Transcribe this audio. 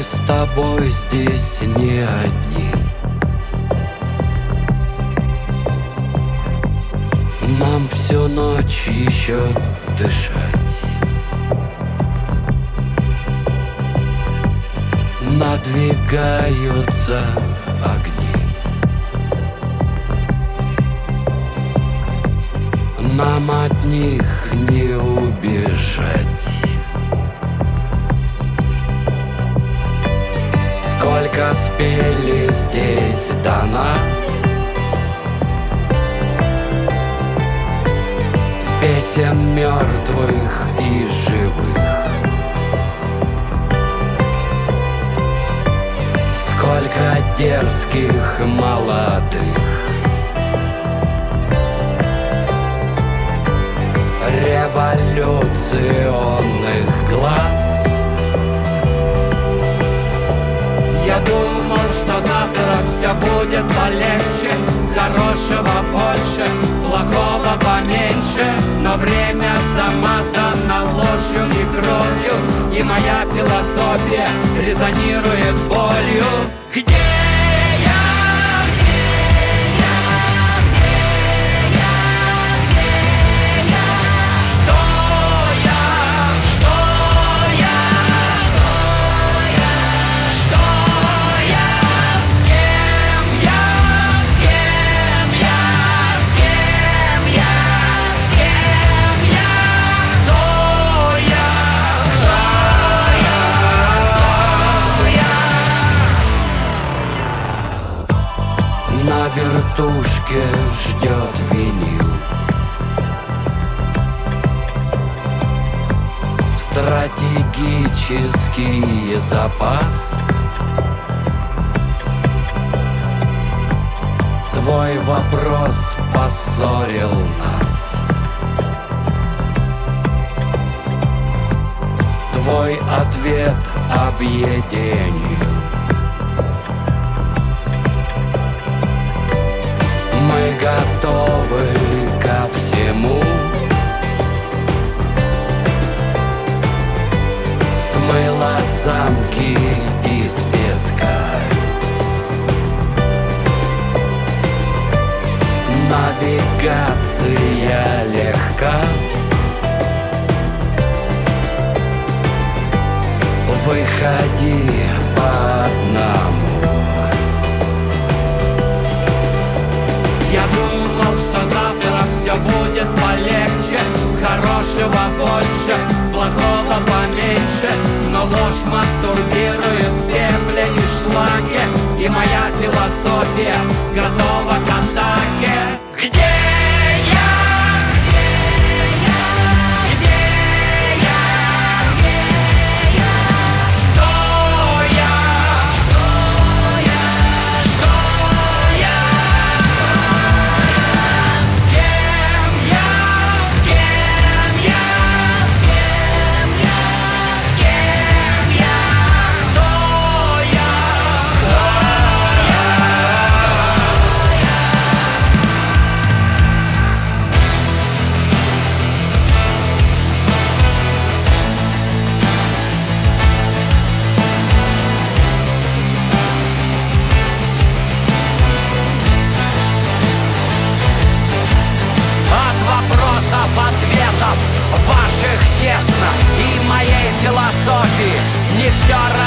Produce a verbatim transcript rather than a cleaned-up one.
Мы с тобой здесь не одни. Нам всю ночь еще дышать. Надвигаются огни. Нам от них не убежать. Сколько спели здесь до нас песен мертвых и живых. Сколько дерзких молодых революционных глаз. Я думал, что завтра все будет полегче, хорошего больше, плохого поменьше. Но время замазано ложью и кровью, и моя философия резонирует болью. Где? На вертушке ждет винил. Стратегический запас. Твой вопрос поссорил нас. Твой ответ объединил. Мы готовы ко всему. Смыло замки из песка. Навигация легка. Выходи по одному. Я думал, что завтра все будет полегче, хорошего больше, плохого поменьше. Но ложь мастурбирует в пепле и шлаке, и моя философия готова к атаке. Где? Ответов ваших тесно, и моей философии не все равно.